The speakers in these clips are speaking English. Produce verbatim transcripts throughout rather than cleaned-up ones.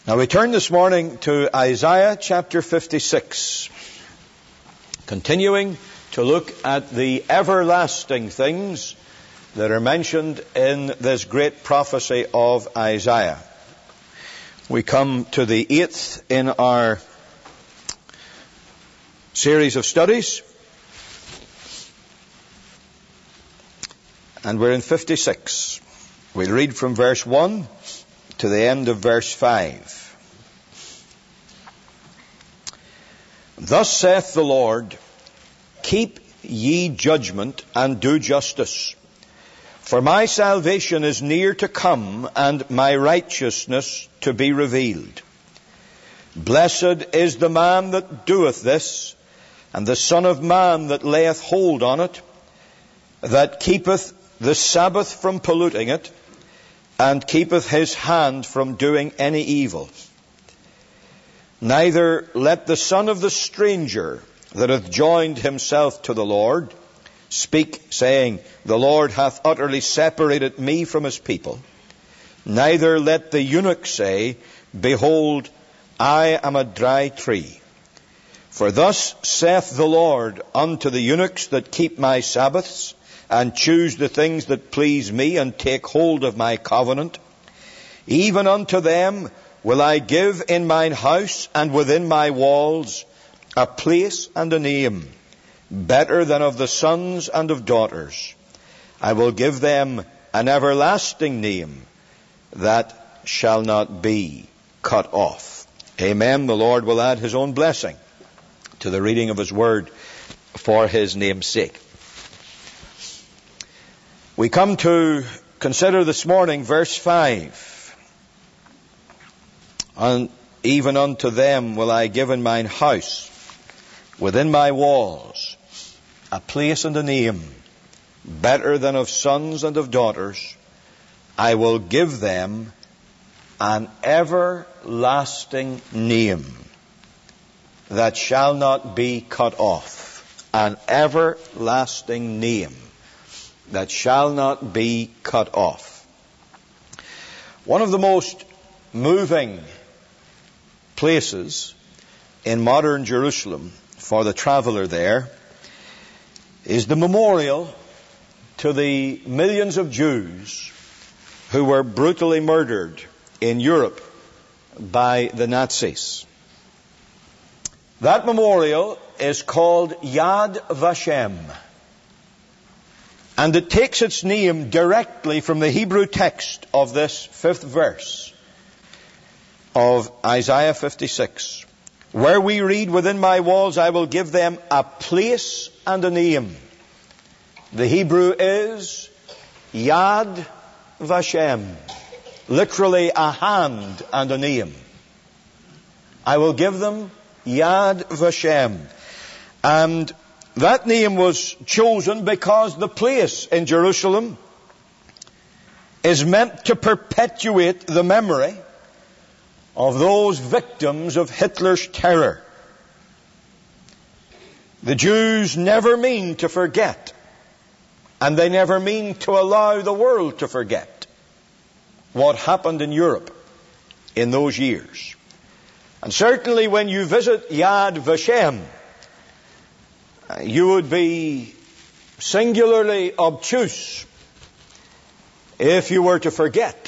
Now we turn this morning to Isaiah chapter fifty-six, continuing to look at the everlasting things that are mentioned in this great prophecy of Isaiah. We come to the eighth in our series of studies, and we're in fifty-six. We'll read from verse one to the end of verse five. Thus saith the Lord, keep ye judgment and do justice, for my salvation is near to come, and my righteousness to be revealed. Blessed is the man that doeth this, and the Son of Man that layeth hold on it, that keepeth the Sabbath from polluting it, and keepeth his hand from doing any evil. Neither let the son of the stranger that hath joined himself to the Lord speak, saying, the Lord hath utterly separated me from his people. Neither let the eunuch say, behold, I am a dry tree. For thus saith the Lord unto the eunuchs that keep my Sabbaths, and choose the things that please me, and take hold of my covenant, even unto them will I give in mine house and within my walls a place and a name, better than of the sons and of daughters. I will give them an everlasting name that shall not be cut off. Amen. The Lord will add his own blessing to the reading of his word for his name's sake. We come to consider this morning verse five. And even unto them will I give in mine house, within my walls, a place and a name, better than of sons and of daughters. I will give them an everlasting name that shall not be cut off. An everlasting name that shall not be cut off. One of the most moving places in modern Jerusalem for the traveller there is the memorial to the millions of Jews who were brutally murdered in Europe by the Nazis. That memorial is called Yad Vashem, and it takes its name directly from the Hebrew text of this fifth verse of Isaiah fifty-six, where we read, within my walls I will give them a place and a name. The Hebrew is Yad Vashem, literally a hand and a name. I will give them Yad Vashem. And that name was chosen because the place in Jerusalem is meant to perpetuate the memory of those victims of Hitler's terror. The Jews never mean to forget, and they never mean to allow the world to forget what happened in Europe in those years. And certainly when you visit Yad Vashem, you would be singularly obtuse if you were to forget.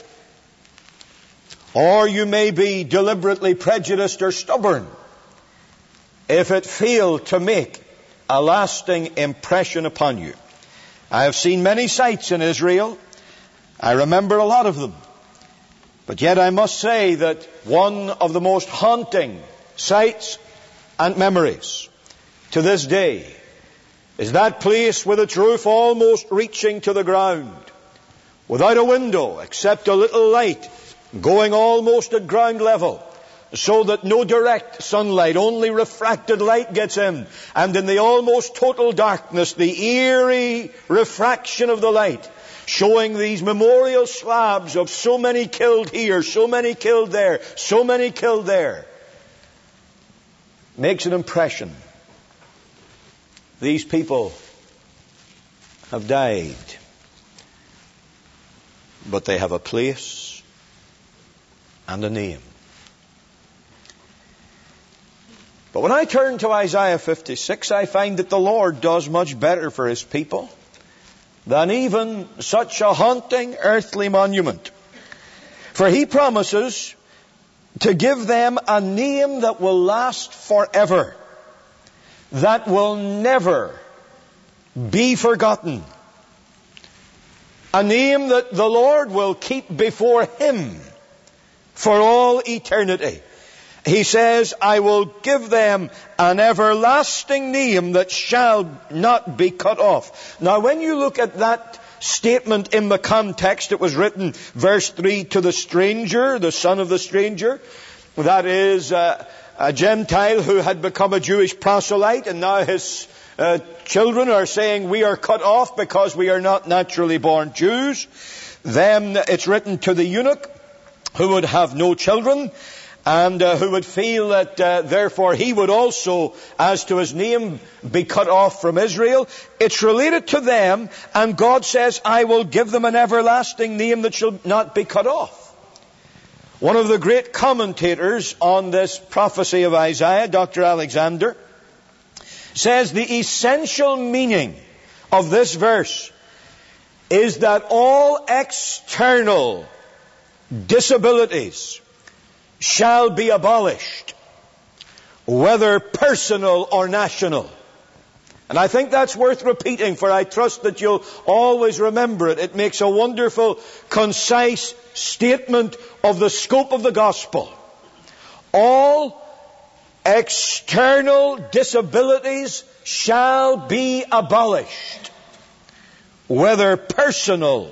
Or you may be deliberately prejudiced or stubborn if it failed to make a lasting impression upon you. I have seen many sights in Israel. I remember a lot of them. But yet I must say that one of the most haunting sights and memories to this day is that place with its roof almost reaching to the ground, without a window except a little light going almost at ground level, so that no direct sunlight, only refracted light gets in. And in the almost total darkness, the eerie refraction of the light, showing these memorial slabs of so many killed here, so many killed there, so many killed there, makes an impression. These people have died, but they have a place and a name. But when I turn to Isaiah fifty-six, I find that the Lord does much better for His people than even such a haunting earthly monument. For He promises to give them a name that will last forever, that will never be forgotten. A name that the Lord will keep before Him for all eternity. He says, I will give them an everlasting name that shall not be cut off. Now, when you look at that statement in the context, it was written, verse three, to the stranger, the son of the stranger. That is uh, a Gentile who had become a Jewish proselyte, and now his uh, children are saying, we are cut off because we are not naturally born Jews. Then it's written to the eunuch who would have no children, and uh, who would feel that uh, therefore he would also, as to his name, be cut off from Israel. It's related to them, and God says, I will give them an everlasting name that shall not be cut off. One of the great commentators on this prophecy of Isaiah, Doctor Alexander, says the essential meaning of this verse is that all external disabilities shall be abolished, whether personal or national. And I think that's worth repeating, for I trust that you'll always remember it. It makes a wonderful, concise statement of the scope of the gospel. All external disabilities shall be abolished, whether personal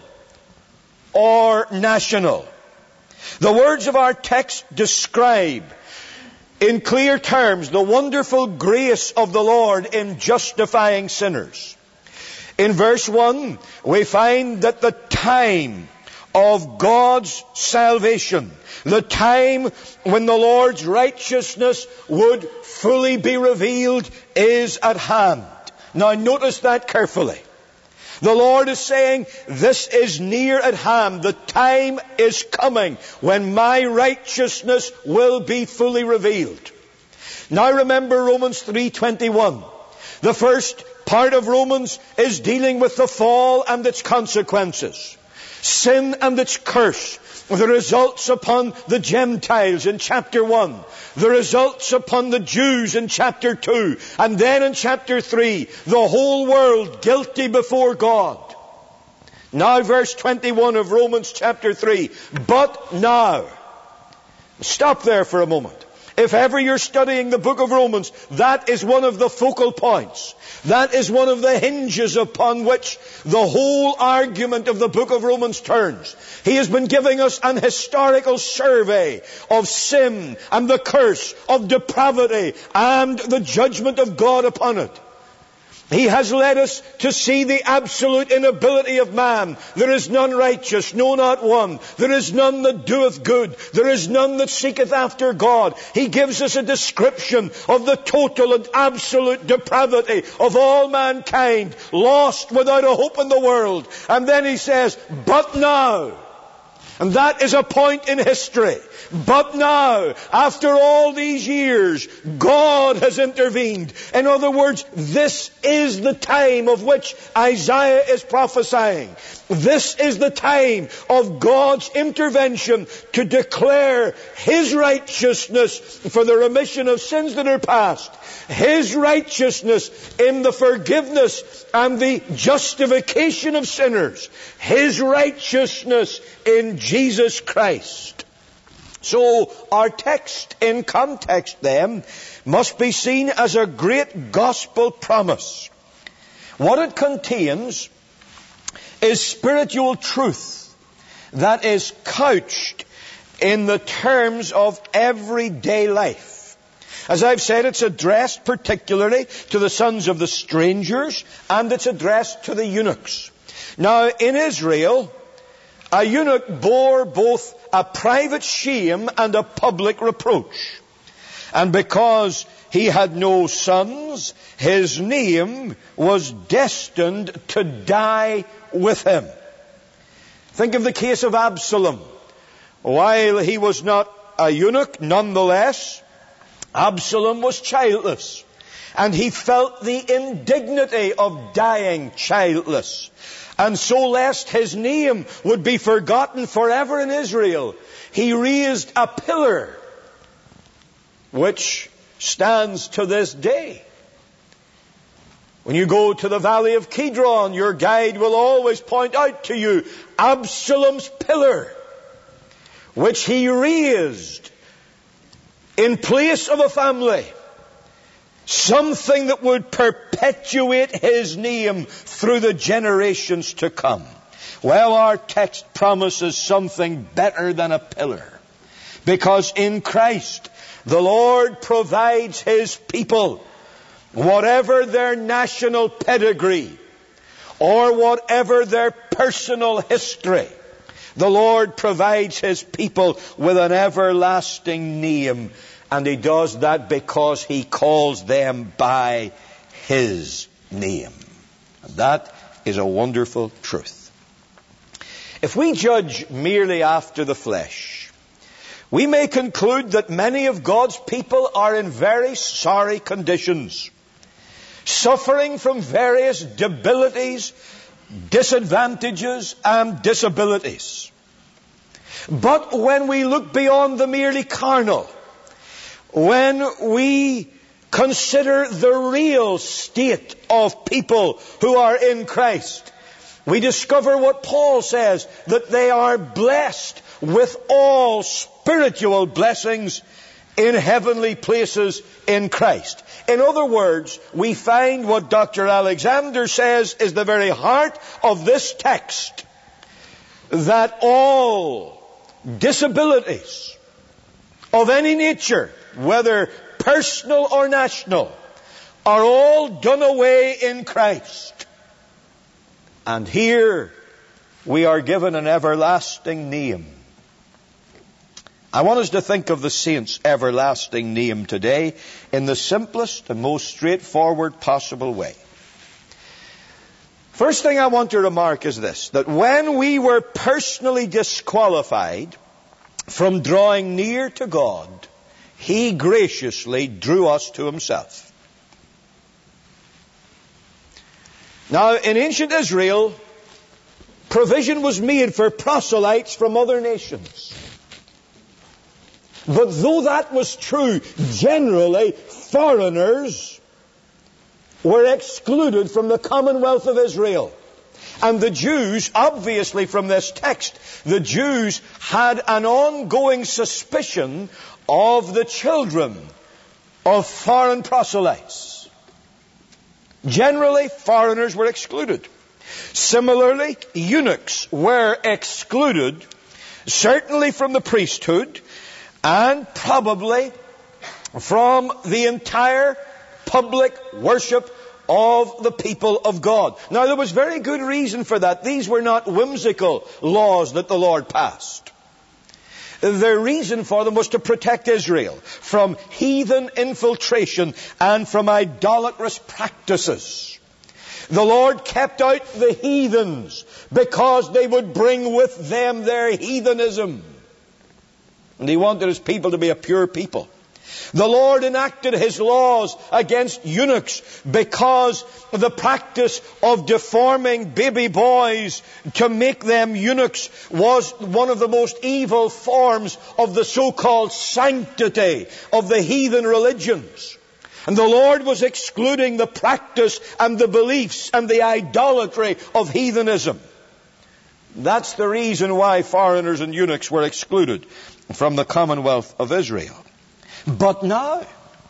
or national. The words of our text describe in clear terms the wonderful grace of the Lord in justifying sinners. In verse one, we find that the time of God's salvation, the time when the Lord's righteousness would fully be revealed, is at hand. Now notice that carefully. The Lord is saying, this is near at hand. The time is coming when my righteousness will be fully revealed. Now remember Romans three twenty-one. The first part of Romans is dealing with the fall and its consequences. Sin and its curse. The results upon the Gentiles in chapter one. The results upon the Jews in chapter two. And then in chapter three, the whole world guilty before God. Now verse twenty-one of Romans chapter three. But now. Stop there for a moment. If ever you're studying the book of Romans, that is one of the focal points. That is one of the hinges upon which the whole argument of the book of Romans turns. He has been giving us an historical survey of sin and the curse of depravity and the judgment of God upon it. He has led us to see the absolute inability of man. There is none righteous, no, not one. There is none that doeth good. There is none that seeketh after God. He gives us a description of the total and absolute depravity of all mankind, lost without a hope in the world. And then he says, but now. And that is a point in history. But now, after all these years, God has intervened. In other words, this is the time of which Isaiah is prophesying. This is the time of God's intervention to declare His righteousness for the remission of sins that are past. His righteousness in the forgiveness and the justification of sinners. His righteousness in Jesus Christ. So our text in context then must be seen as a great gospel promise. What it contains is spiritual truth that is couched in the terms of everyday life. As I've said, it's addressed particularly to the sons of the strangers, and it's addressed to the eunuchs. Now, in Israel, a eunuch bore both a private shame and a public reproach. And because he had no sons, his name was destined to die with him. Think of the case of Absalom. While he was not a eunuch, nonetheless, Absalom was childless, and he felt the indignity of dying childless. And so, lest his name would be forgotten forever in Israel, he raised a pillar which stands to this day. When you go to the valley of Kidron, your guide will always point out to you Absalom's pillar, which he raised in place of a family. Something that would perpetuate his name through the generations to come. Well, our text promises something better than a pillar. Because in Christ, the Lord provides His people, whatever their national pedigree, or whatever their personal history, the Lord provides His people with an everlasting name. And He does that because He calls them by His name. And that is a wonderful truth. If we judge merely after the flesh, we may conclude that many of God's people are in very sorry conditions, suffering from various debilities, disadvantages, and disabilities. But when we look beyond the merely carnal, when we consider the real state of people who are in Christ, we discover what Paul says, that they are blessed with all spiritual blessings in heavenly places in Christ. In other words, we find what Doctor Alexander says is the very heart of this text, that all disabilities of any nature, whether personal or national, are all done away in Christ. And here we are given an everlasting name. I want us to think of the saints' everlasting name today in the simplest and most straightforward possible way. First thing I want to remark is this, that when we were personally disqualified from drawing near to God, He graciously drew us to Himself. Now, in ancient Israel, provision was made for proselytes from other nations. But though that was true, generally, foreigners were excluded from the commonwealth of Israel. And the Jews, obviously from this text, the Jews had an ongoing suspicion of the children of foreign proselytes. Generally, foreigners were excluded. Similarly, eunuchs were excluded, certainly from the priesthood, and probably from the entire public worship of the people of God. Now, there was very good reason for that. These were not whimsical laws that the Lord passed. The reason for them was to protect Israel from heathen infiltration and from idolatrous practices. The Lord kept out the heathens because they would bring with them their heathenism. And He wanted His people to be a pure people. The Lord enacted His laws against eunuchs because the practice of deforming baby boys to make them eunuchs was one of the most evil forms of the so-called sanctity of the heathen religions. And the Lord was excluding the practice and the beliefs and the idolatry of heathenism. That's the reason why foreigners and eunuchs were excluded from the commonwealth of Israel. But now,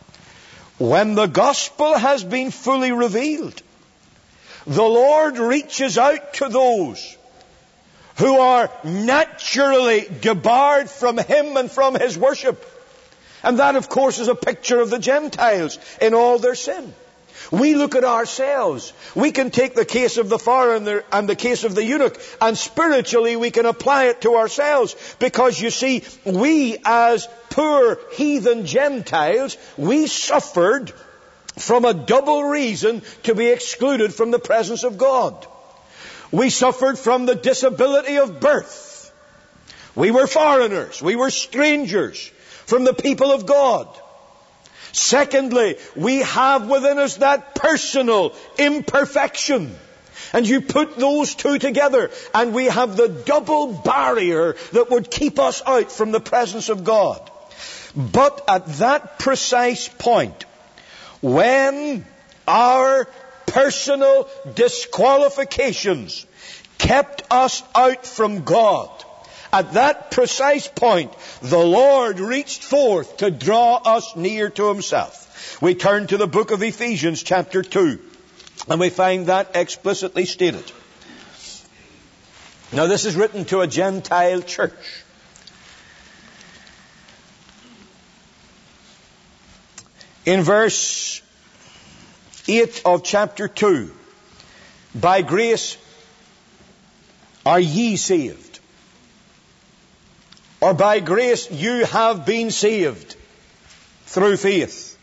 when the gospel has been fully revealed, the Lord reaches out to those who are naturally debarred from Him and from His worship. And that, of course, is a picture of the Gentiles in all their sin. We look at ourselves. We can take the case of the foreigner and the case of the eunuch, and spiritually we can apply it to ourselves. Because you see, we as poor heathen Gentiles, we suffered from a double reason to be excluded from the presence of God. We suffered from the disability of birth. We were foreigners. We were strangers from the people of God. Secondly, we have within us that personal imperfection. And you put those two together, and we have the double barrier that would keep us out from the presence of God. But at that precise point, when our personal disqualifications kept us out from God, at that precise point, the Lord reached forth to draw us near to Himself. We turn to the book of Ephesians chapter two, and we find that explicitly stated. Now, this is written to a Gentile church. In verse eight of chapter two, by grace are ye saved, or by grace you have been saved through faith.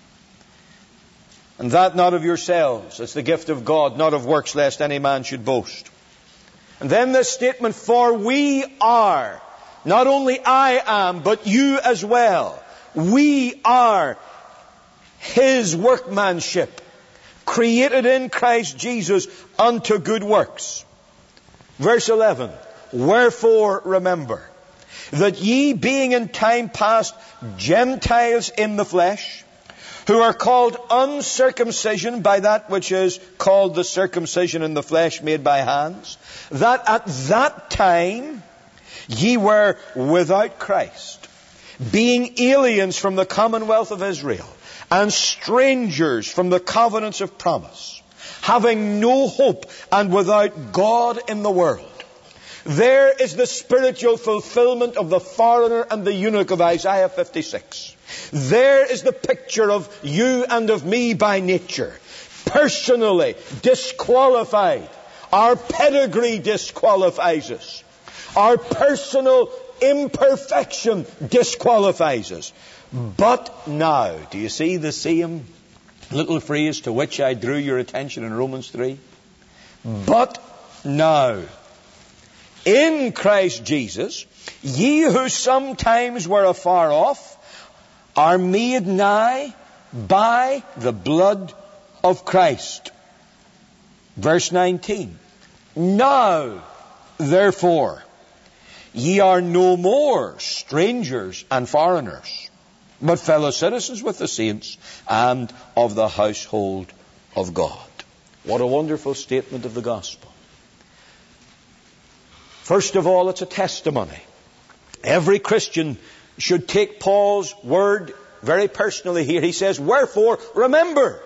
And that not of yourselves, it's the gift of God, not of works, lest any man should boast. And then this statement, for we are, not only I am, but you as well, we are His workmanship, created in Christ Jesus unto good works. Verse eleven, wherefore remember, that ye being in time past Gentiles in the flesh, who are called uncircumcision by that which is called the circumcision in the flesh made by hands, that at that time ye were without Christ, being aliens from the commonwealth of Israel, and strangers from the covenants of promise, having no hope and without God in the world. There is the spiritual fulfillment of the foreigner and the eunuch of Isaiah fifty-six. There is the picture of you and of me by nature, personally disqualified. Our pedigree disqualifies us. Our personal imperfection disqualifies us. But now, do you see the same little phrase to which I drew your attention in Romans three? But now, in Christ Jesus, ye who sometimes were afar off, are made nigh by the blood of Christ. Verse nineteen. Now, therefore, ye are no more strangers and foreigners, but fellow citizens with the saints and of the household of God. What a wonderful statement of the gospel. First of all, it's a testimony. Every Christian should take Paul's word very personally here. He says, wherefore, remember.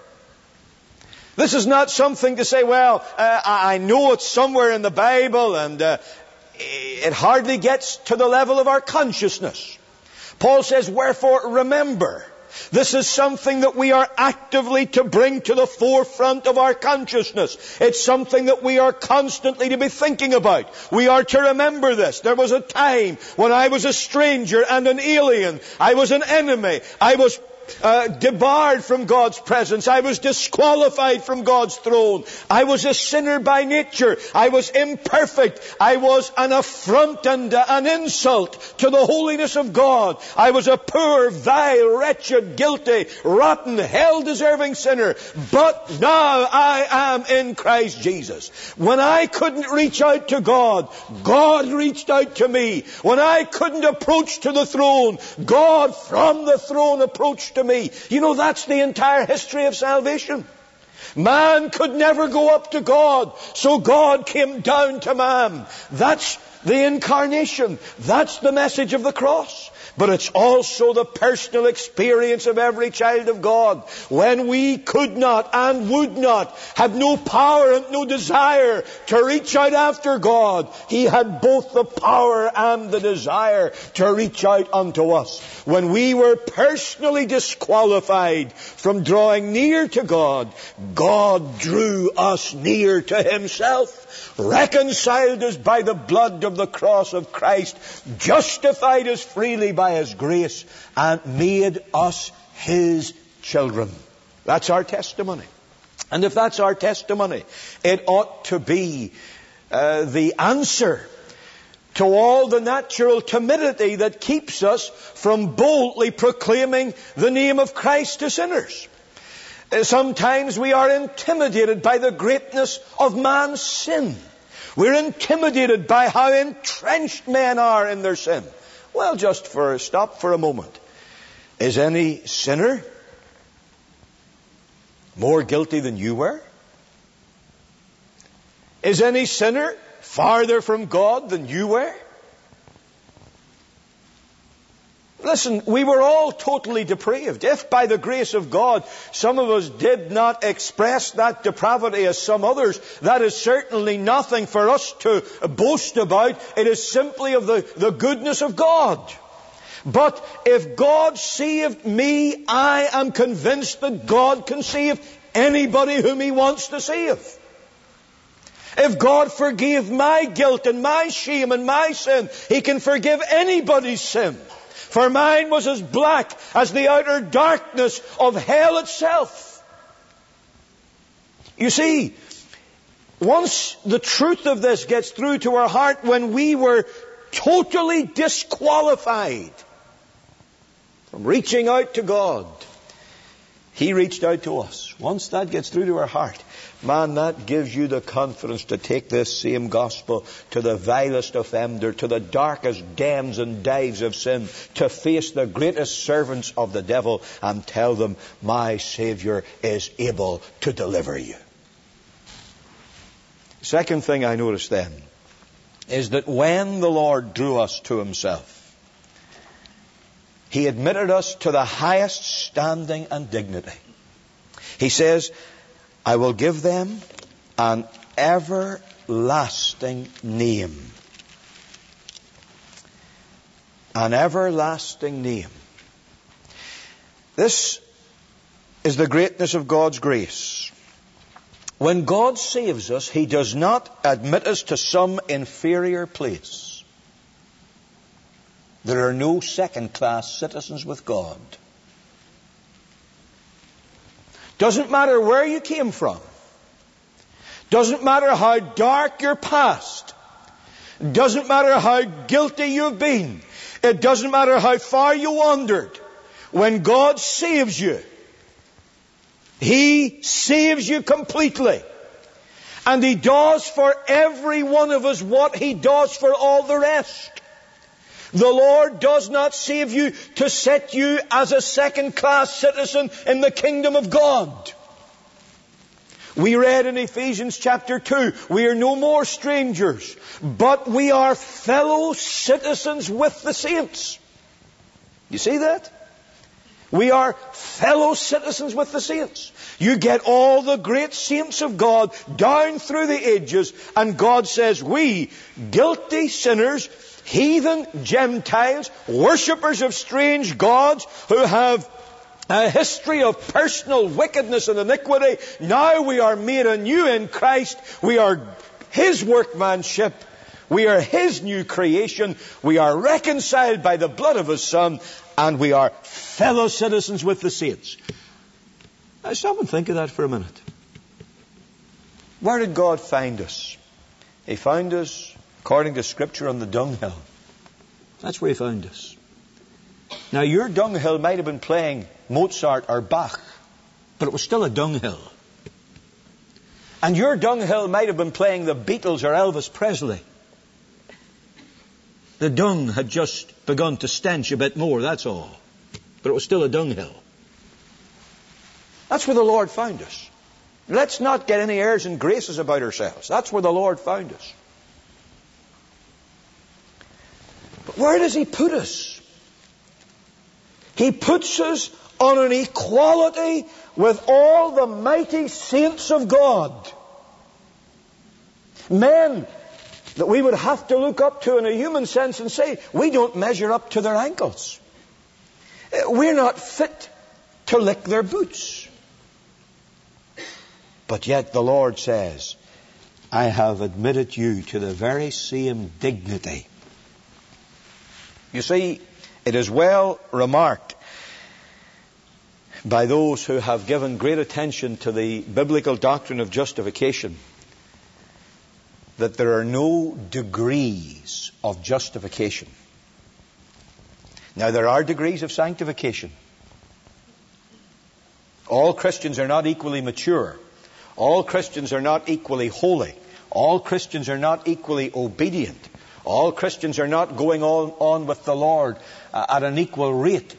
This is not something to say, well, uh, I know it's somewhere in the Bible, and uh, it hardly gets to the level of our consciousness. Paul says, wherefore, remember. This is something that we are actively to bring to the forefront of our consciousness. It's something that we are constantly to be thinking about. We are to remember this. There was a time when I was a stranger and an alien. I was an enemy. I was Uh, debarred from God's presence. I was disqualified from God's throne. I was a sinner by nature. I was imperfect. I was an affront and uh, an insult to the holiness of God. I was a poor, vile, wretched, guilty, rotten, hell-deserving sinner. But now I am in Christ Jesus. When I couldn't reach out to God, God reached out to me. When I couldn't approach to the throne, God from the throne approached to me. You know, that's the entire history of salvation. Man could never go up to God, so God came down to man. That's the incarnation. That's the message of the cross. But it's also the personal experience of every child of God. When we could not and would not, have no power and no desire to reach out after God, He had both the power and the desire to reach out unto us. When we were personally disqualified from drawing near to God, God drew us near to Himself, reconciled us by the blood of the cross of Christ, justified us freely by His grace, and made us His children. That's our testimony. And if that's our testimony, it ought to be uh, the answer to all the natural timidity that keeps us from boldly proclaiming the name of Christ to sinners. Sometimes we are intimidated by the greatness of man's sin. We're intimidated by how entrenched men are in their sin. Well, just for a stop for a moment. Is any sinner more guilty than you were? Is any sinner farther from God than you were? Listen, we were all totally depraved. If by the grace of God some of us did not express that depravity as some others, that is certainly nothing for us to boast about. It is simply of the, the goodness of God. But if God saved me, I am convinced that God can save anybody whom He wants to save. If God forgave my guilt and my shame and my sin, He can forgive anybody's sin. For mine was as black as the outer darkness of hell itself. You see, once the truth of this gets through to our heart, when we were totally disqualified from reaching out to God, He reached out to us. Once that gets through to our heart, man, that gives you the confidence to take this same gospel to the vilest offender, to the darkest dens and dives of sin, to face the greatest servants of the devil and tell them, my Savior is able to deliver you. Second thing I noticed then is that when the Lord drew us to Himself, He admitted us to the highest standing and dignity. He says, I will give them an everlasting name. An everlasting name. This is the greatness of God's grace. When God saves us, He does not admit us to some inferior place. There are no second-class citizens with God. Doesn't matter where you came from. Doesn't matter how dark your past. Doesn't matter how guilty you've been. It doesn't matter how far you wandered. When God saves you, He saves you completely. And He does for every one of us what He does for all the rest. The Lord does not save you to set you as a second-class citizen in the kingdom of God. We read in Ephesians chapter two, we are no more strangers, but we are fellow citizens with the saints. You see that? We are fellow citizens with the saints. You get all the great saints of God down through the ages, and God says, we, guilty sinners, heathen Gentiles, worshippers of strange gods who have a history of personal wickedness and iniquity, now we are made anew in Christ. We are His workmanship. We are His new creation. We are reconciled by the blood of His Son, and we are fellow citizens with the saints. Now stop and think of that for a minute. Where did God find us? He found us, according to Scripture, on the dunghill. That's where He found us. Now your dunghill might have been playing Mozart or Bach, but it was still a dunghill. And your dunghill might have been playing the Beatles or Elvis Presley. The dung had just begun to stench a bit more, that's all. But it was still a dunghill. That's where the Lord found us. Let's not get any airs and graces about ourselves. That's where the Lord found us. But where does He put us? He puts us on an equality with all the mighty saints of God. Men that we would have to look up to in a human sense and say, we don't measure up to their ankles. We're not fit to lick their boots. But yet the Lord says, I have admitted you to the very same dignity. You see, it is well remarked by those who have given great attention to the biblical doctrine of justification that there are no degrees of justification. Now, there are degrees of sanctification. All Christians are not equally mature. All Christians are not equally holy. All Christians are not equally obedient. All Christians are not going on, on with the Lord uh, at an equal rate.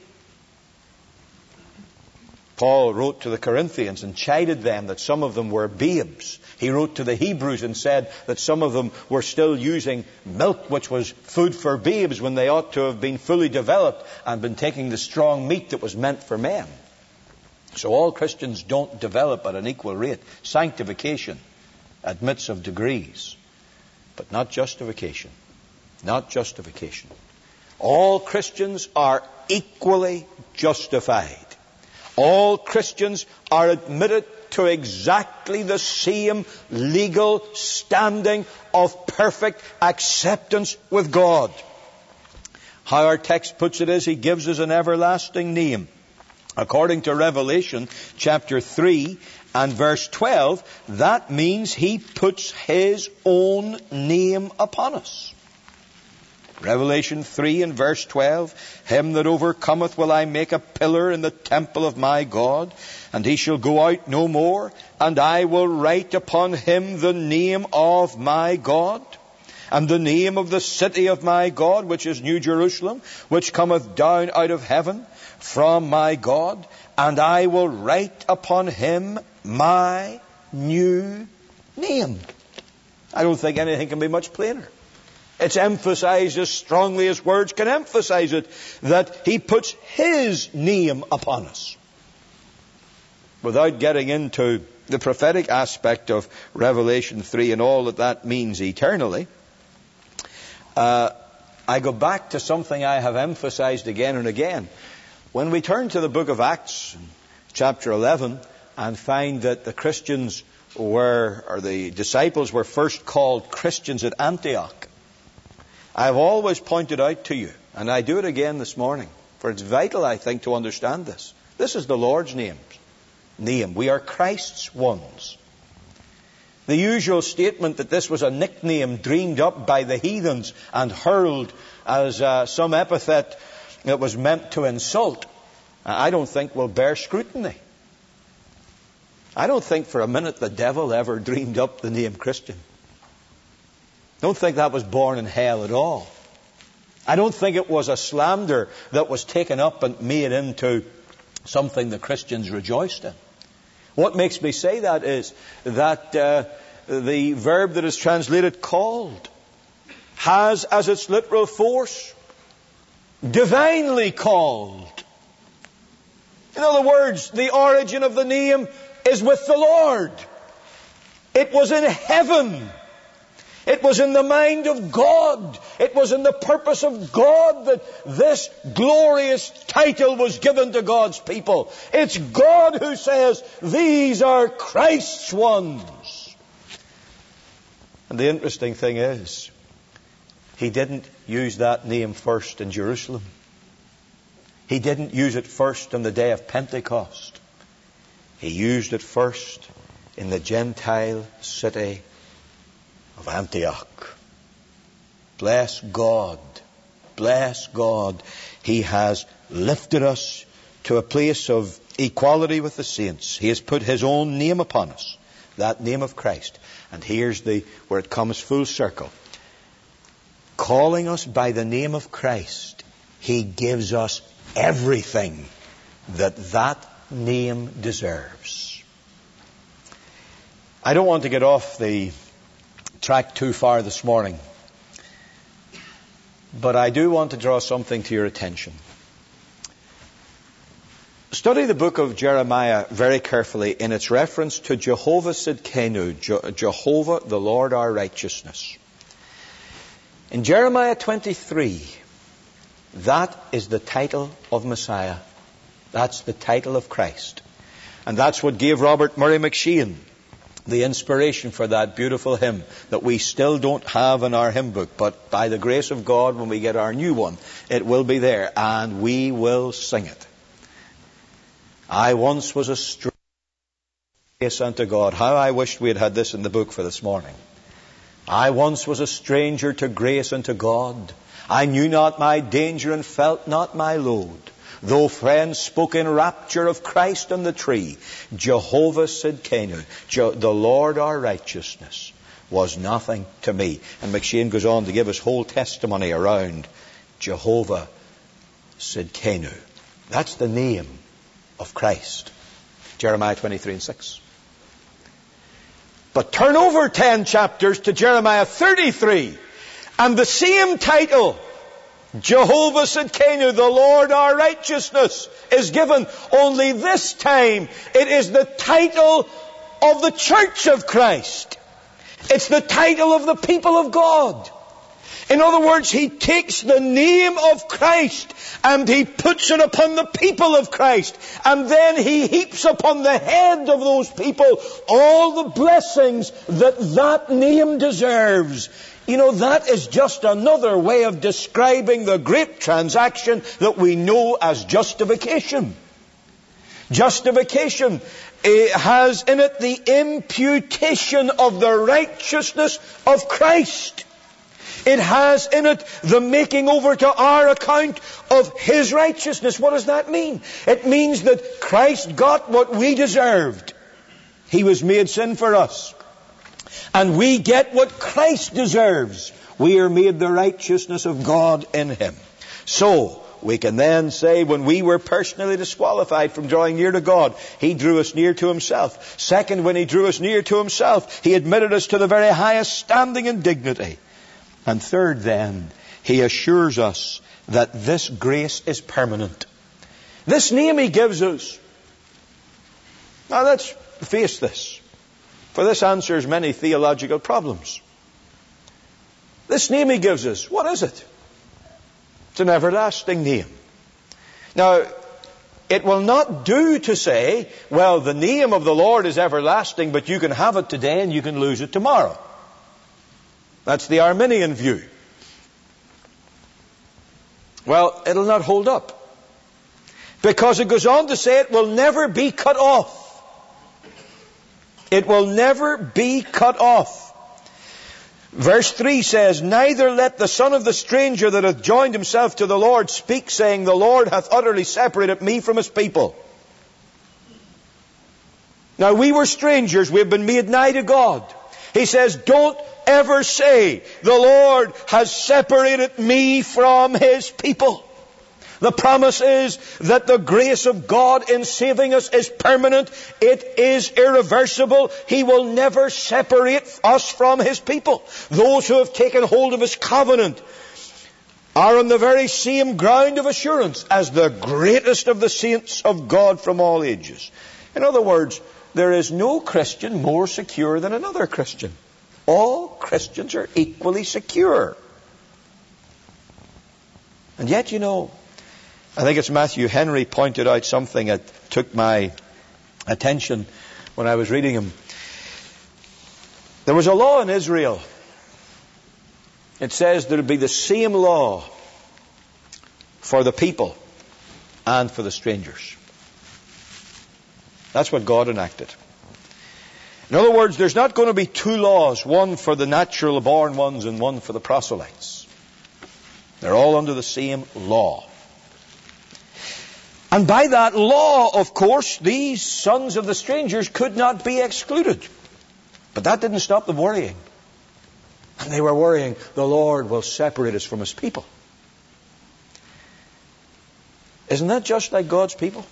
Paul wrote to the Corinthians and chided them that some of them were babes. He wrote to the Hebrews and said that some of them were still using milk, which was food for babes, when they ought to have been fully developed and been taking the strong meat that was meant for men. So all Christians don't develop at an equal rate. Sanctification admits of degrees, but not justification. Not justification. All Christians are equally justified. All Christians are admitted to exactly the same legal standing of perfect acceptance with God. How our text puts it is, He gives us an everlasting name. According to Revelation chapter three and verse twelve, that means He puts His own name upon us. Revelation three and verse twelve, him that overcometh will I make a pillar in the temple of my God, and he shall go out no more, and I will write upon him the name of my God, and the name of the city of my God, which is New Jerusalem, which cometh down out of heaven from my God, and I will write upon him my new name. I don't think anything can be much plainer. It's emphasized as strongly as words can emphasize it, that He puts His name upon us. Without getting into the prophetic aspect of Revelation three and all that that means eternally, uh, I go back to something I have emphasized again and again. When we turn to the book of Acts, chapter eleven, and find that the Christians were, or the disciples were first called Christians at Antioch, I've always pointed out to you, and I do it again this morning, for it's vital, I think, to understand this. This is the Lord's name. Name. We are Christ's ones. The usual statement that this was a nickname dreamed up by the heathens and hurled as uh, some epithet that was meant to insult, I don't think will bear scrutiny. I don't think for a minute the devil ever dreamed up the name Christian. Don't think that was born in hell at all. I don't think it was a slander that was taken up and made into something the Christians rejoiced in. What makes me say that is that uh, the verb that is translated called has as its literal force divinely called. In other words, the origin of the name is with the Lord. It was in heaven. It was in the mind of God. It was in the purpose of God that this glorious title was given to God's people. It's God who says, these are Christ's ones. And the interesting thing is, He didn't use that name first in Jerusalem. He didn't use it first on the day of Pentecost. He used it first in the Gentile city of Antioch. Bless God. Bless God. He has lifted us to a place of equality with the saints. He has put His own name upon us. That name of Christ. And here's the where it comes full circle. Calling us by the name of Christ, He gives us everything that that name deserves. I don't want to get off the track too far this morning, but I do want to draw something to your attention. Study the book of Jeremiah very carefully in its reference to Jehovah Sidkenu, Je- Jehovah the Lord our righteousness. In Jeremiah twenty-three, that is the title of Messiah. That's the title of Christ. And that's what gave Robert Murray McShane the inspiration for that beautiful hymn that we still don't have in our hymn book, but by the grace of God, when we get our new one, it will be there, and we will sing it. I once was a stranger unto God. How I wished we had had this in the book for this morning. I once was a stranger to grace and to God. I knew not my danger and felt not my load. Though friends spoke in rapture of Christ on the tree, Jehovah Sidkenu, Je- the Lord our righteousness, was nothing to me. And McShane goes on to give his whole testimony around Jehovah Sidkenu. That's the name of Christ. Jeremiah twenty-three and six. But turn over ten chapters to Jeremiah thirty-three, and the same title, Jehovah Sidkenu, the Lord our righteousness, is given. Only this time it is the title of the church of Christ. It's the title of the people of God. In other words, he takes the name of Christ and he puts it upon the people of Christ. And then he heaps upon the head of those people all the blessings that that name deserves. You know, that is just another way of describing the great transaction that we know as justification. Justification uh, has in it the imputation of the righteousness of Christ. It has in it the making over to our account of His righteousness. What does that mean? It means that Christ got what we deserved. He was made sin for us. And we get what Christ deserves. We are made the righteousness of God in Him. So, we can then say when we were personally disqualified from drawing near to God, He drew us near to Himself. Second, when He drew us near to Himself, He admitted us to the very highest standing and dignity. And third then, He assures us that this grace is permanent. This name He gives us. Now let's face this, for this answers many theological problems. This name He gives us, what is it? It's an everlasting name. Now, it will not do to say, well, the name of the Lord is everlasting, but you can have it today and you can lose it tomorrow. That's the Arminian view. Well, it'll not hold up. Because it goes on to say it will never be cut off. It will never be cut off. Verse three says, neither let the son of the stranger that hath joined himself to the Lord speak, saying, the Lord hath utterly separated me from His people. Now we were strangers, we have been made nigh to God. He says, don't ever say, the Lord has separated me from His people. The promise is that the grace of God in saving us is permanent. It is irreversible. He will never separate us from His people. Those who have taken hold of His covenant are on the very same ground of assurance as the greatest of the saints of God from all ages. In other words, there is no Christian more secure than another Christian. All Christians are equally secure. And yet, you know, I think it's Matthew Henry pointed out something that took my attention when I was reading him. There was a law in Israel. It says there would be the same law for the people and for the strangers. That's what God enacted. In other words, there's not going to be two laws, one for the natural born ones and one for the proselytes. They're all under the same law. And by that law, of course, these sons of the strangers could not be excluded. But that didn't stop them worrying. And they were worrying, the Lord will separate us from His people. Isn't that just like God's people?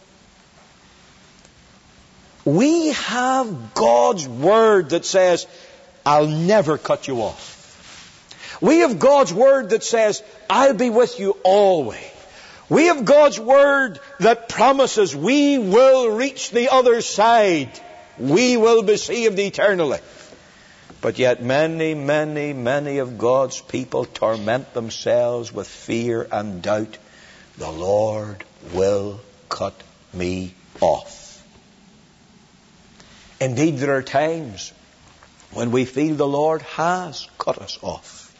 We have God's Word that says, I'll never cut you off. We have God's Word that says, I'll be with you always. We have God's Word that promises we will reach the other side. We will be saved eternally. But yet many, many, many of God's people torment themselves with fear and doubt. The Lord will cut me off. Indeed, there are times when we feel the Lord has cut us off.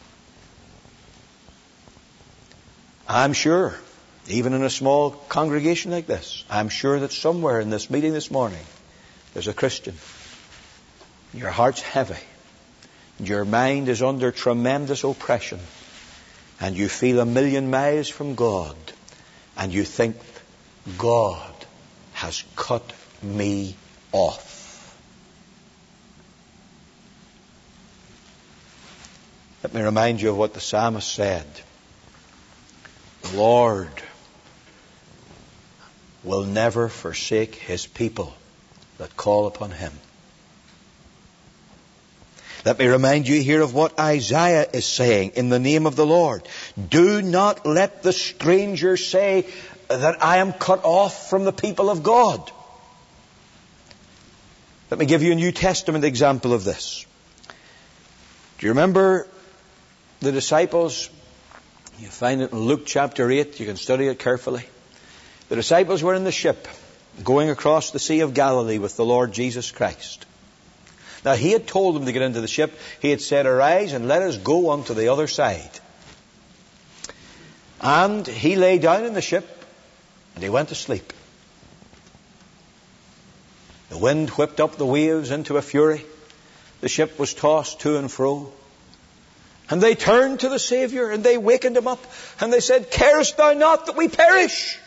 I'm sure, even in a small congregation like this, I'm sure that somewhere in this meeting this morning, there's a Christian. Your heart's heavy. Your mind is under tremendous oppression, and you feel a million miles from God, and you think, God has cut me off. Let me remind you of what the psalmist said. The Lord will never forsake his people that call upon him. Let me remind you here of what Isaiah is saying in the name of the Lord. Do not let the stranger say that I am cut off from the people of God. Let me give you a New Testament example of this. Do you remember the disciples? You find it in Luke chapter eight. You can study it carefully. The disciples were in the ship going across the Sea of Galilee with the Lord Jesus Christ. Now, he had told them to get into the ship. He had said, arise and let us go unto the other side. And he lay down in the ship and he went to sleep. The wind whipped up the waves into a fury. The ship was tossed to and fro. And they turned to the Savior and they wakened him up. And they said, carest thou not that we perish?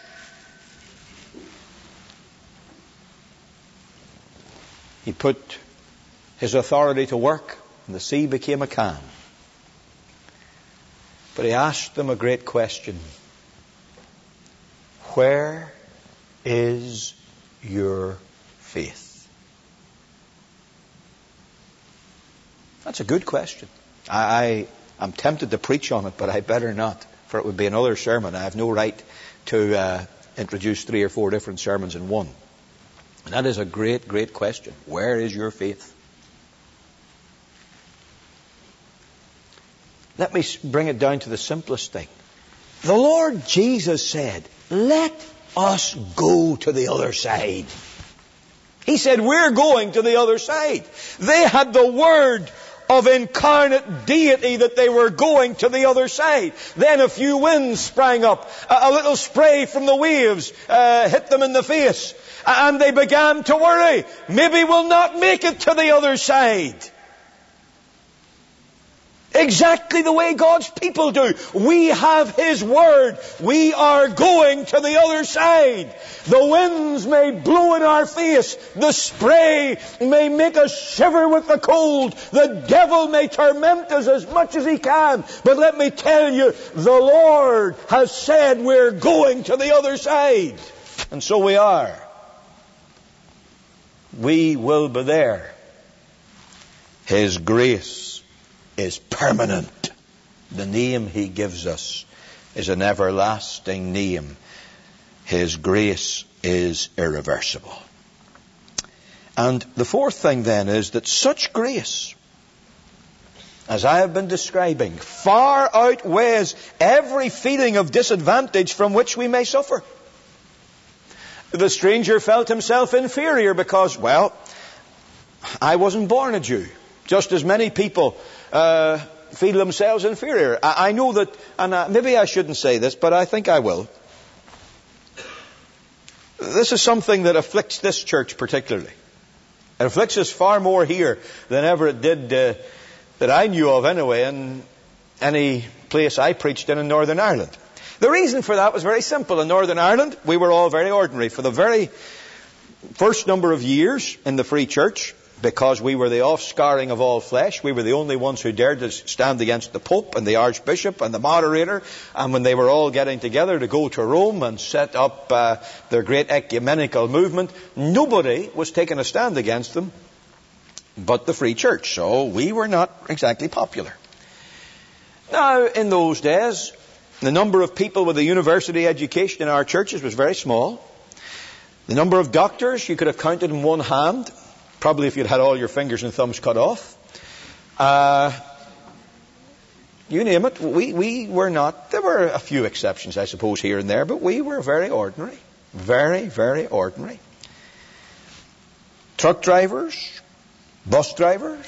He put his authority to work, and the sea became a calm. But he asked them a great question. Where is your faith? That's a good question. I, I am tempted to preach on it, but I better not, for it would be another sermon. I have no right to uh, introduce three or four different sermons in one. And that is a great, great question. Where is your faith? Let me bring it down to the simplest thing. The Lord Jesus said, let us go to the other side. He said, we're going to the other side. They had the word of incarnate deity that they were going to the other side. Then a few winds sprang up. A, a little spray from the waves uh, hit them in the face. And they began to worry. Maybe we'll not make it to the other side. Exactly the way God's people do. We have His Word. We are going to the other side. The winds may blow in our face. The spray may make us shiver with the cold. The devil may torment us as much as he can. But let me tell you, the Lord has said we're going to the other side. And so we are. We will be there. His grace is permanent. The name He gives us is an everlasting name. His grace is irreversible. And the fourth thing then is that such grace, as I have been describing, far outweighs every feeling of disadvantage from which we may suffer. The stranger felt himself inferior because, well, I wasn't born a Jew. Just as many people uh, feel themselves inferior. I, I know that, and uh, maybe I shouldn't say this, but I think I will. This is something that afflicts this church particularly. It afflicts us far more here than ever it did, uh, that I knew of anyway, in any place I preached in in Northern Ireland. The reason for that was very simple. In Northern Ireland, we were all very ordinary. For the very first number of years in the Free Church, because we were the offscouring of all flesh, we were the only ones who dared to stand against the Pope and the Archbishop and the moderator. And when they were all getting together to go to Rome and set up uh, their great ecumenical movement, nobody was taking a stand against them but the Free Church. So we were not exactly popular. Now, in those days, the number of people with a university education in our churches was very small. The number of doctors you could have counted in one hand, probably if you'd had all your fingers and thumbs cut off. Uh, you name it. We, we were not, there were a few exceptions, I suppose, here and there, but we were very ordinary. Very, very ordinary. Truck drivers, bus drivers,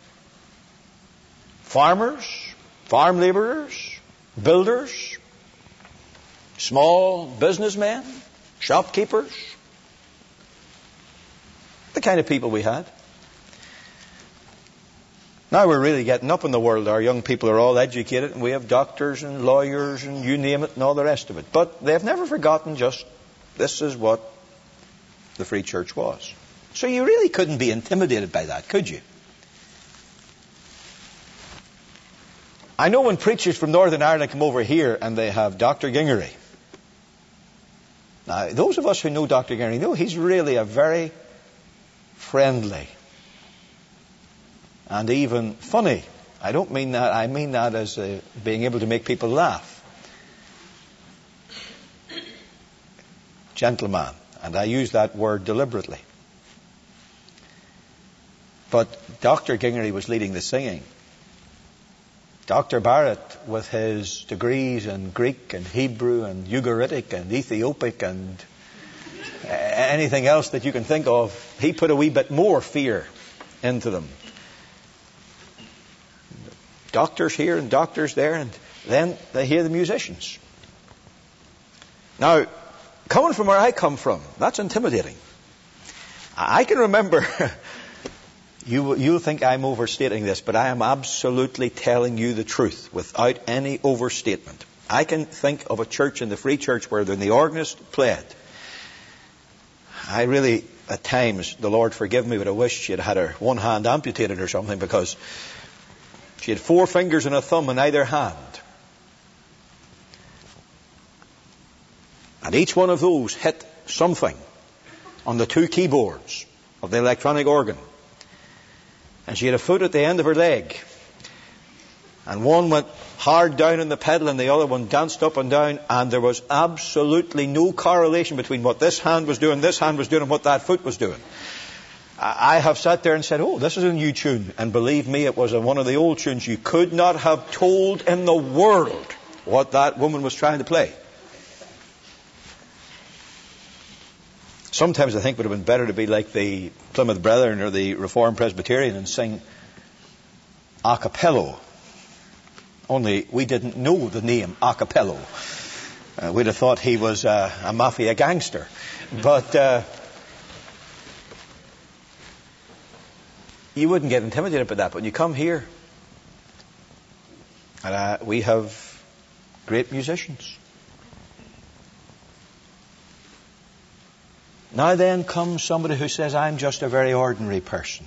farmers, farm labourers, builders, small businessmen, shopkeepers. The kind of people we had. Now we're really getting up in the world. Our young people are all educated, and we have doctors and lawyers and you name it and all the rest of it. But they've never forgotten just this is what the free church was. So you really couldn't be intimidated by that, could you? I know when preachers from Northern Ireland come over here and they have Doctor Gingery. Now, those of us who know Doctor Gingery know he's really a very friendly and even funny. I don't mean that, I mean that as uh, being able to make people laugh. Gentleman. And I use that word deliberately. But Doctor Gingery was leading the singing. Doctor Barrett, with his degrees in Greek and Hebrew and Ugaritic and Ethiopic and anything else that you can think of, he put a wee bit more fear into them. Doctors here and doctors there, and then they hear the musicians. Now, coming from where I come from, that's intimidating. I can remember, you, you'll think I'm overstating this, but I am absolutely telling you the truth without any overstatement. I can think of a church in the Free Church where when the organist played, I really, at times, the Lord forgive me, but I wish she had had her one hand amputated or something, because she had four fingers and a thumb in either hand. And each one of those hit something on the two keyboards of the electronic organ. And she had a foot at the end of her leg. And one went hard down on the pedal and the other one danced up and down. And there was absolutely no correlation between what this hand was doing, this hand was doing, and what that foot was doing. I have sat there and said, oh, this is a new tune. And believe me, it was a, one of the old tunes. You could not have told in the world what that woman was trying to play. Sometimes I think it would have been better to be like the Plymouth Brethren or the Reformed Presbyterian and sing a cappella. Only we didn't know the name a cappella. Uh, we'd have thought he was uh, a mafia gangster. But uh, you wouldn't get intimidated by that. But when you come here, and uh, we have great musicians. Now then comes somebody who says, I'm just a very ordinary person.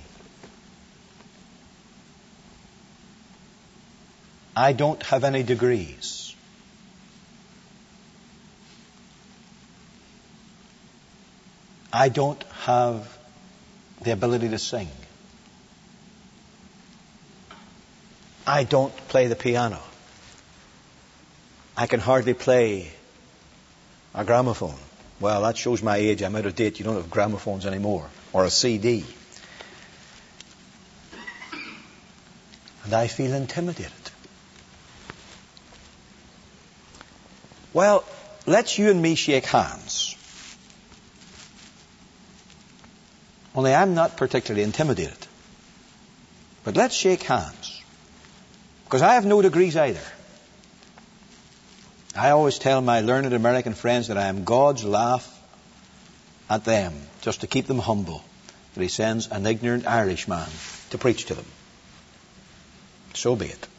I don't have any degrees. I don't have the ability to sing. I don't play the piano. I can hardly play a gramophone. Well, that shows my age. I'm out of date. You don't have gramophones anymore. Or a C D. And I feel intimidated. Well, let's you and me shake hands. Only I'm not particularly intimidated. But let's shake hands. Because I have no degrees either. I always tell my learned American friends that I am God's laugh at them, just to keep them humble. That He sends an ignorant Irishman to preach to them. So be it.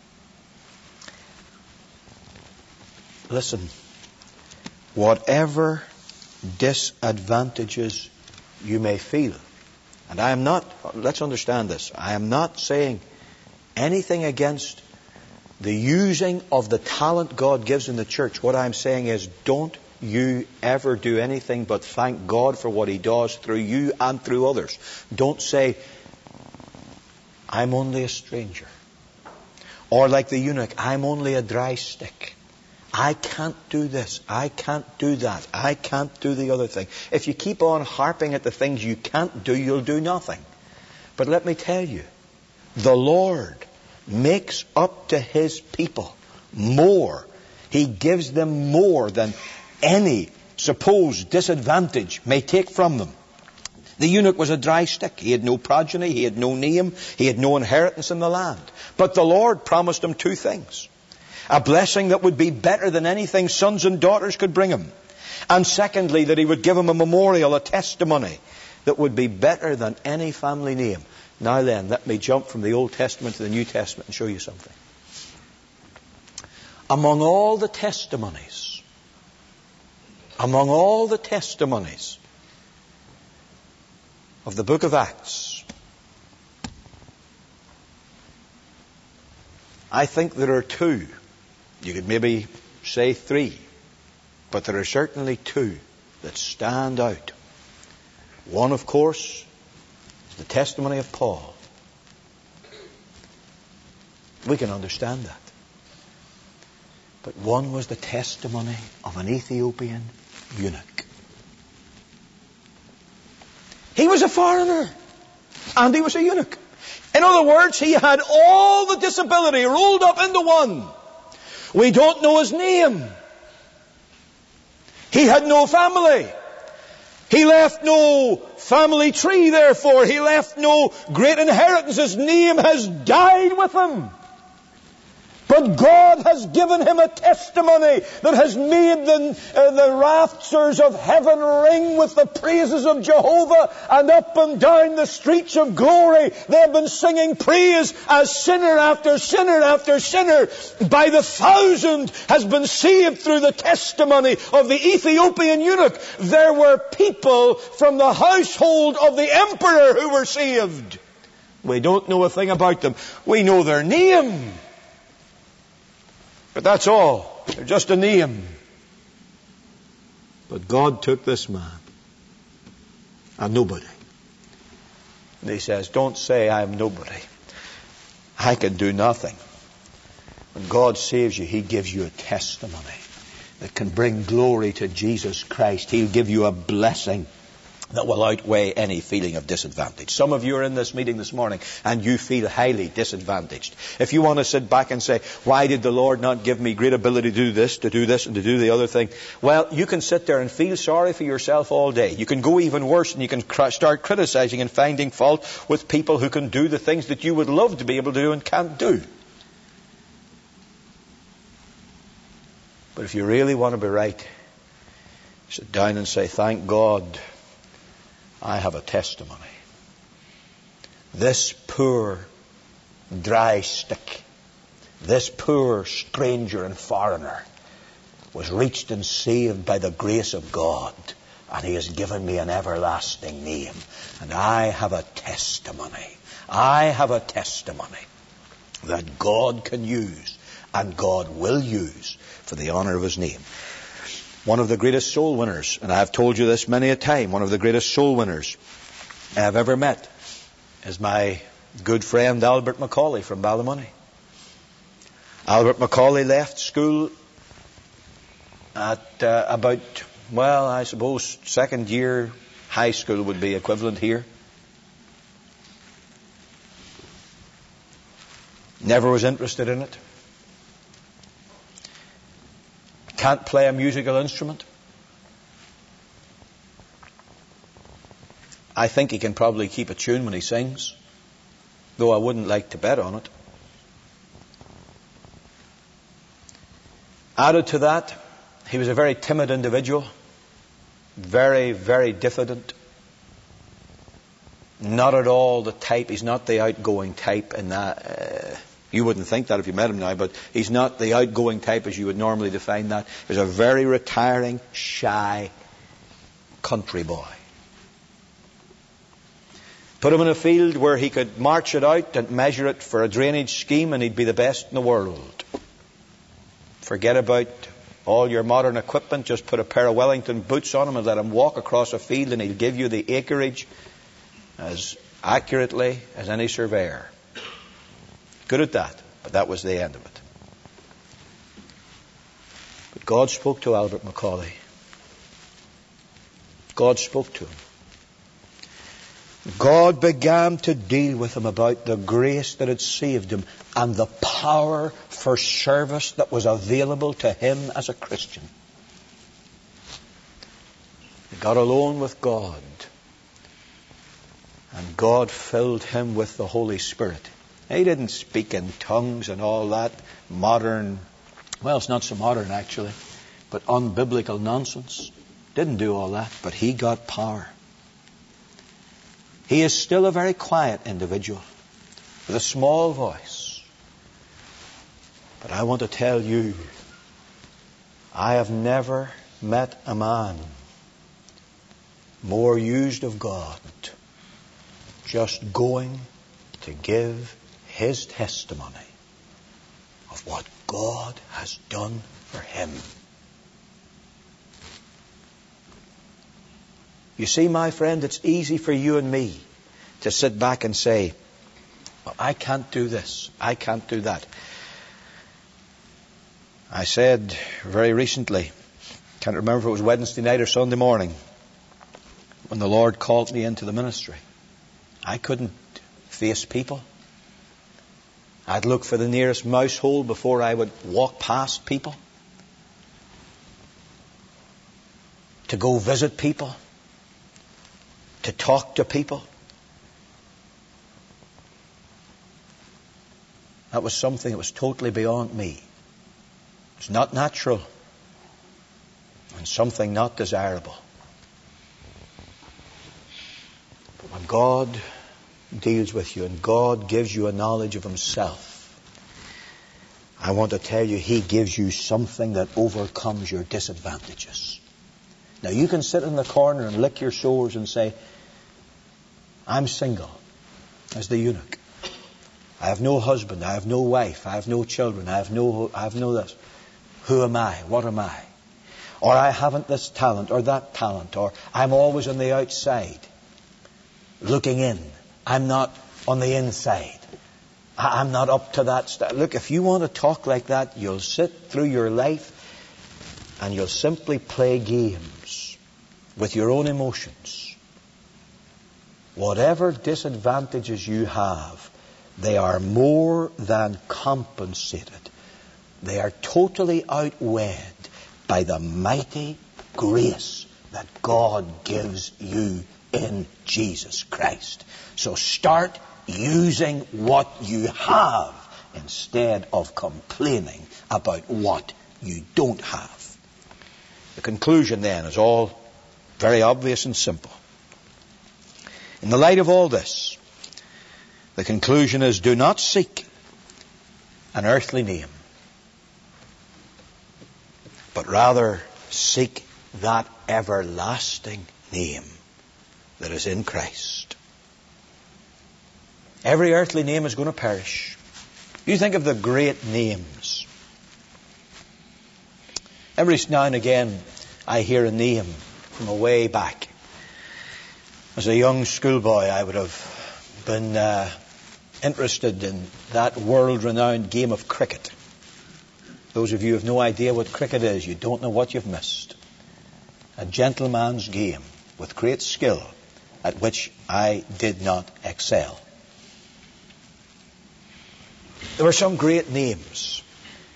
Listen, whatever disadvantages you may feel, and I am not, let's understand this, I am not saying anything against the using of the talent God gives in the church. What I'm saying is, don't you ever do anything but thank God for what He does through you and through others. Don't say, I'm only a stranger. Or like the eunuch, I'm only a dry stick. I can't do this. I can't do that. I can't do the other thing. If you keep on harping at the things you can't do, you'll do nothing. But let me tell you, the Lord makes up to His people more. He gives them more than any supposed disadvantage may take from them. The eunuch was a dry stick. He had no progeny. He had no name. He had no inheritance in the land. But the Lord promised him two things. A blessing that would be better than anything sons and daughters could bring him. And secondly, that He would give him a memorial, a testimony, that would be better than any family name. Now then, let me jump from the Old Testament to the New Testament and show you something. Among all the testimonies, among all the testimonies of the book of Acts, I think there are two. You could maybe say three, but there are certainly two that stand out. One, of course, is the testimony of Paul. We can understand that. But one was the testimony of an Ethiopian eunuch. He was a foreigner, and he was a eunuch. In other words, he had all the disability rolled up into one. We don't know his name. He had no family. He left no family tree, therefore. He left no great inheritance. His name has died with him. But God has given him a testimony that has made the, uh, the rafters of heaven ring with the praises of Jehovah, and up and down the streets of glory they have been singing praise as sinner after sinner after sinner by the thousand has been saved through the testimony of the Ethiopian eunuch. There were people from the household of the emperor who were saved. We don't know a thing about them. We know their name. But that's all. They're just a name. But God took this man, a nobody. And he says, don't say I'm nobody. I can do nothing. When God saves you, He gives you a testimony that can bring glory to Jesus Christ. He'll give you a blessing that will outweigh any feeling of disadvantage. Some of you are in this meeting this morning and you feel highly disadvantaged. If you want to sit back and say, why did the Lord not give me great ability to do this, to do this, and to do the other thing? Well, you can sit there and feel sorry for yourself all day. You can go even worse, and you can cr- start criticizing and finding fault with people who can do the things that you would love to be able to do and can't do. But if you really want to be right, sit down and say, thank God I have a testimony. This poor dry stick, this poor stranger and foreigner was reached and saved by the grace of God, and He has given me an everlasting name. And I have a testimony. I have a testimony that God can use and God will use for the honor of His name. One of the greatest soul winners, and I have told you this many a time, one of the greatest soul winners I have ever met is my good friend Albert Macaulay from Ballymoney. Albert Macaulay left school at uh, about, well, I suppose second year high school would be equivalent here. Never was interested in it. Can't play a musical instrument. I think he can probably keep a tune when he sings, though I wouldn't like to bet on it. Added to that, he was a very timid individual, very, very diffident. Not at all the type, he's not the outgoing type in that... Uh, You wouldn't think that if you met him now, but he's not the outgoing type as you would normally define that. He's a very retiring, shy country boy. Put him in a field where he could march it out and measure it for a drainage scheme, and he'd be the best in the world. Forget about all your modern equipment. Just put a pair of Wellington boots on him and let him walk across a field, and he'll give you the acreage as accurately as any surveyor. Good at that, but that was the end of it. But God spoke to Albert Macaulay. God spoke to him. God began to deal with him about the grace that had saved him and the power for service that was available to him as a Christian. He got alone with God, and God filled him with the Holy Spirit. He didn't speak in tongues and all that modern, well, it's not so modern actually, but unbiblical nonsense. Didn't do all that, but he got power. He is still a very quiet individual with a small voice. But I want to tell you, I have never met a man more used of God, just going to give his testimony of what God has done for him. You see, my friend, it's easy for you and me to sit back and say, well, I can't do this, I can't do that. I said very recently, can't remember if it was Wednesday night or Sunday morning, when the Lord called me into the ministry. I couldn't face people. I'd look for the nearest mouse hole before I would walk past people. To go visit people. To talk to people. That was something that was totally beyond me. It's not natural. And something not desirable. But when God deals with you and God gives you a knowledge of himself, I want to tell you, he gives you something that overcomes your disadvantages. Now you can sit in the corner and lick your sores and say, I'm single, as the eunuch. I have no husband, I have no wife, I have no children, I have no, I have no this. Who am I? What am I? Or I haven't this talent or that talent, or I'm always on the outside, looking in. I'm not on the inside. I'm not up to that st- Look, if you want to talk like that, you'll sit through your life and you'll simply play games with your own emotions. Whatever disadvantages you have, they are more than compensated. They are totally outweighed by the mighty grace that God gives you in Jesus Christ. So start using what you have instead of complaining about what you don't have. The conclusion then is all very obvious and simple. In the light of all this, the conclusion is, do not seek an earthly name, but rather seek that everlasting name that is in Christ. Every earthly name is going to perish. You think of the great names. Every now and again I hear a name from a way back. As a young schoolboy, I would have been uh, interested in that world-renowned game of cricket. Those of you who have no idea what cricket is, you don't know what you've missed. A gentleman's game with great skill at which I did not excel. There were some great names.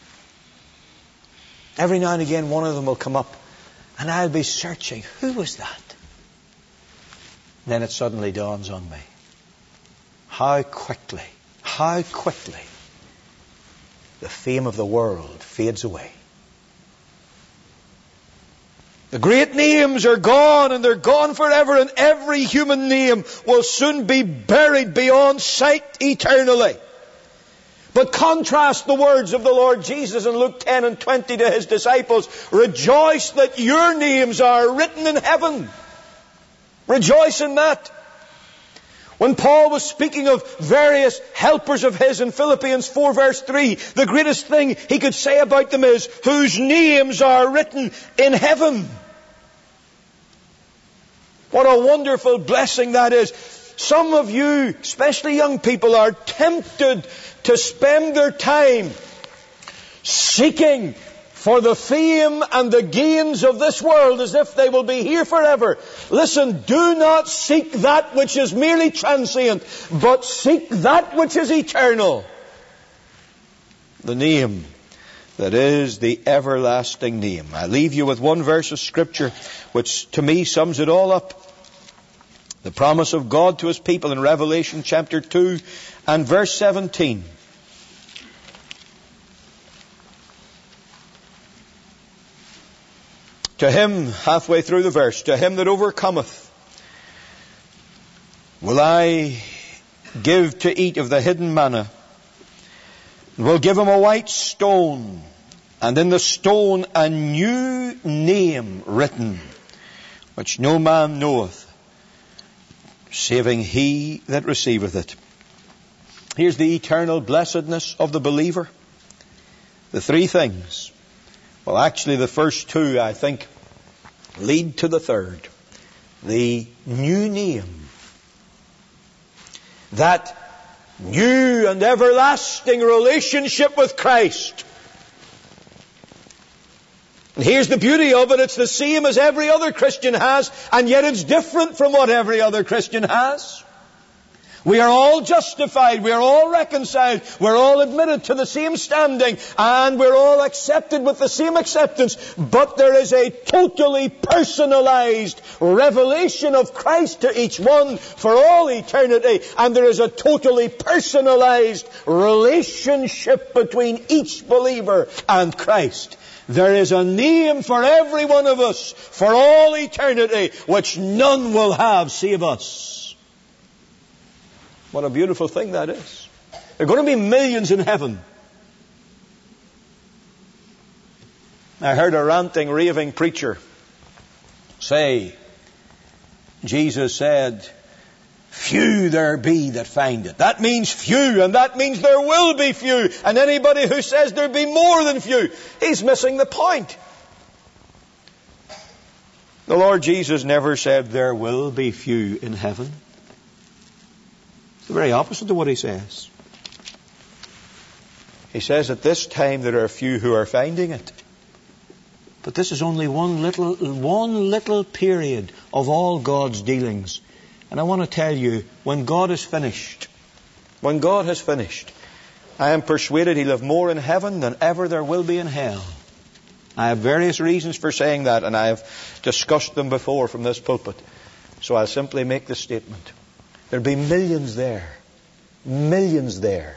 Every now and again one of them will come up and I'll be searching. Who was that? And then it suddenly dawns on me. How quickly, how quickly the fame of the world fades away. The great names are gone, and they're gone forever, and every human name will soon be buried beyond sight eternally. But contrast the words of the Lord Jesus in Luke ten and twenty to his disciples. Rejoice that your names are written in heaven. Rejoice in that. When Paul was speaking of various helpers of his in Philippians four verse three, the greatest thing he could say about them is, whose names are written in heaven. What a wonderful blessing that is. Some of you, especially young people, are tempted to spend their time seeking for the fame and the gains of this world as if they will be here forever. Listen, do not seek that which is merely transient, but seek that which is eternal. The name that is the everlasting name. I leave you with one verse of Scripture which to me sums it all up. The promise of God to his people in Revelation chapter two and verse seventeen. To him, halfway through the verse, to him that overcometh, will I give to eat of the hidden manna, and will give him a white stone, and in the stone a new name written, which no man knoweth, saving he that receiveth it. Here's the eternal blessedness of the believer. The three things. Well, actually the first two, I think, lead to the third. The new name. That new and everlasting relationship with Christ. And here's the beauty of it. It's the same as every other Christian has, and yet it's different from what every other Christian has. We are all justified. We are all reconciled. We're all admitted to the same standing. And we're all accepted with the same acceptance. But there is a totally personalized revelation of Christ to each one for all eternity. And there is a totally personalized relationship between each believer and Christ. There is a name for every one of us for all eternity, which none will have save us. What a beautiful thing that is. There are going to be millions in heaven. I heard a ranting, raving preacher say, Jesus said, few there be that find it. That means few, and that means there will be few. And anybody who says there'll be more than few, he's missing the point. The Lord Jesus never said there will be few in heaven. The very opposite of what he says. He says at this time there are few who are finding it. But this is only one little, one little period of all God's dealings. And I want to tell you, when God is finished, when God has finished, I am persuaded he'll have more in heaven than ever there will be in hell. I have various reasons for saying that, and I have discussed them before from this pulpit. So I'll simply make the statement. There'll be millions there. Millions there.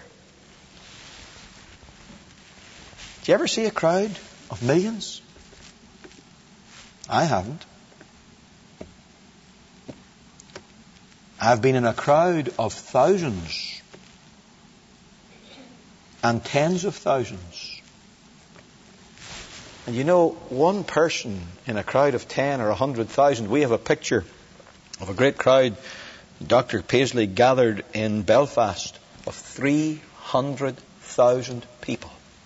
Do you ever see a crowd of millions? I haven't. I've been in a crowd of thousands and tens of thousands. And you know, one person in a crowd of ten or a hundred thousand, we have a picture of a great crowd Doctor Paisley gathered in Belfast of three hundred thousand people.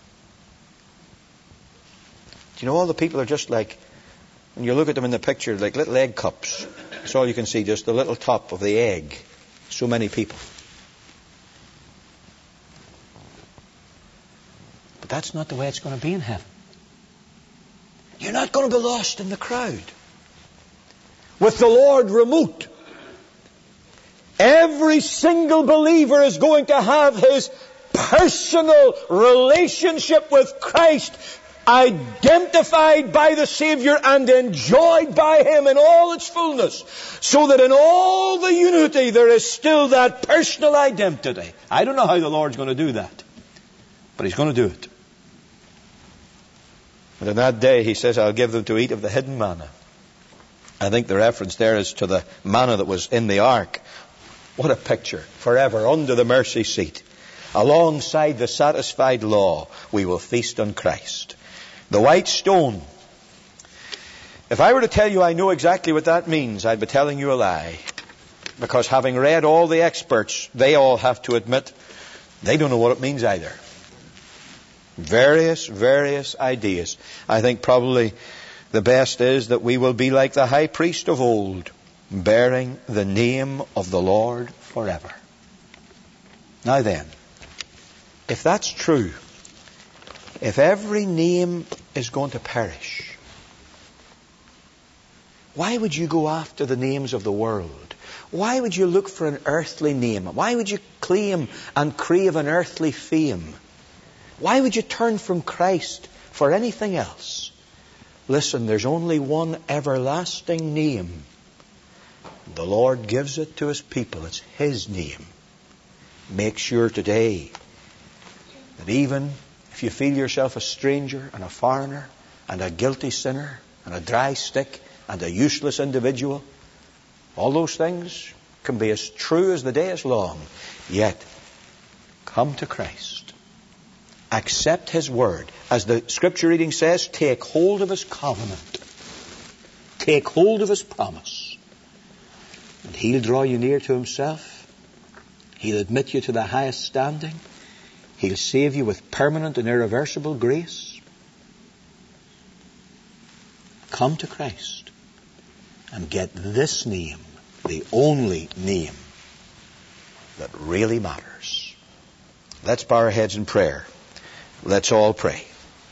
Do you know all the people are just like, when you look at them in the picture, like little egg cups. That's all you can see, just the little top of the egg. So many people. But that's not the way it's going to be in heaven. You're not going to be lost in the crowd. With the Lord remote. Every single believer is going to have his personal relationship with Christ identified by the Savior and enjoyed by Him in all its fullness, so that in all the unity there is still that personal identity. I don't know how the Lord's going to do that, but He's going to do it. And in that day He says, I'll give them to eat of the hidden manna. I think the reference there is to the manna that was in the ark. What a picture. Forever under the mercy seat. Alongside the satisfied law, we will feast on Christ. The white stone. If I were to tell you I know exactly what that means, I'd be telling you a lie. Because having read all the experts, they all have to admit they don't know what it means either. Various, various ideas. I think probably the best is that we will be like the high priest of old, bearing the name of the Lord forever. Now then, if that's true, if every name is going to perish, why would you go after the names of the world? Why would you look for an earthly name? Why would you claim and crave an earthly fame? Why would you turn from Christ for anything else? Listen, there's only one everlasting name. The Lord gives it to His people. It's His name. Make sure today that even if you feel yourself a stranger and a foreigner and a guilty sinner and a dry stick and a useless individual, all those things, can be as true as the day is long. Yet, come to Christ. Accept His word. As the scripture reading says, take hold of His covenant. Take hold of His promise. And He'll draw you near to Himself. He'll admit you to the highest standing. He'll save you with permanent and irreversible grace. Come to Christ and get this name, the only name that really matters. Let's bow our heads in prayer. Let's all pray.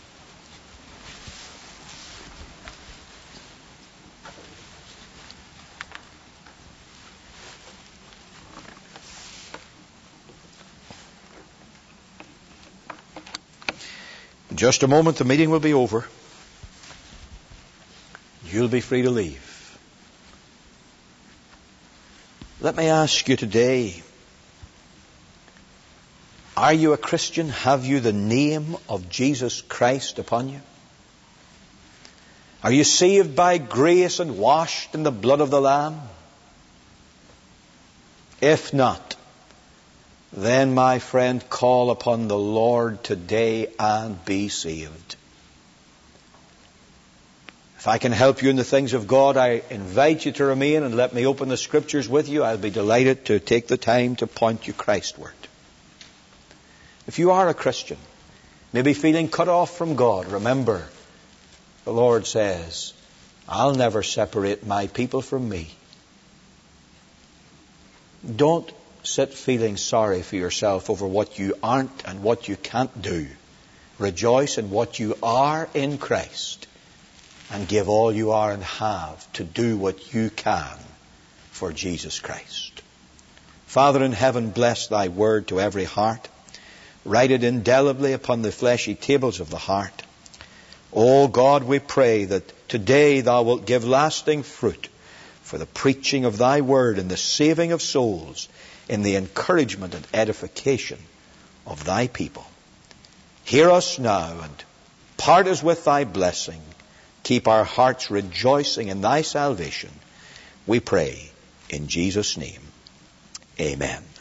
In just a moment, the meeting will be over. You'll be free to leave. Let me ask you today, are you a Christian? Have you the name of Jesus Christ upon you? Are you saved by grace and washed in the blood of the Lamb? If not, then, my friend, call upon the Lord today and be saved. If I can help you in the things of God, I invite you to remain and let me open the Scriptures with you. I'll be delighted to take the time to point you Christward. If you are a Christian, maybe feeling cut off from God, remember, the Lord says, I'll never separate my people from me. Don't sit feeling sorry for yourself over what you aren't and what you can't do. Rejoice in what you are in Christ and give all you are and have to do what you can for Jesus Christ. Father in heaven, bless Thy word to every heart. Write it indelibly upon the fleshy tables of the heart. O God, we pray that today Thou wilt give lasting fruit for the preaching of Thy word and the saving of souls, in the encouragement and edification of Thy people. Hear us now and part us with Thy blessing. Keep our hearts rejoicing in Thy salvation. We pray in Jesus' name. Amen.